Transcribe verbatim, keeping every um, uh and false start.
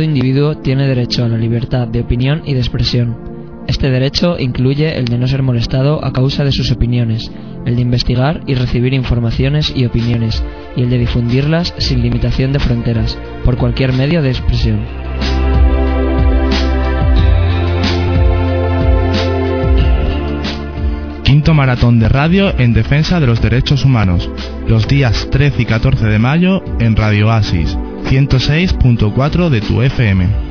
todo individuo tiene derecho a la libertad de opinión y de expresión. Este derecho incluye el de no ser molestado a causa de sus opiniones, el de investigar y recibir informaciones y opiniones, y el de difundirlas sin limitación de fronteras, por cualquier medio de expresión. Quinto maratón de radio en defensa de los derechos humanos, los días trece y catorce de mayo en Radio Oasis, ciento seis punto cuatro de tu F M.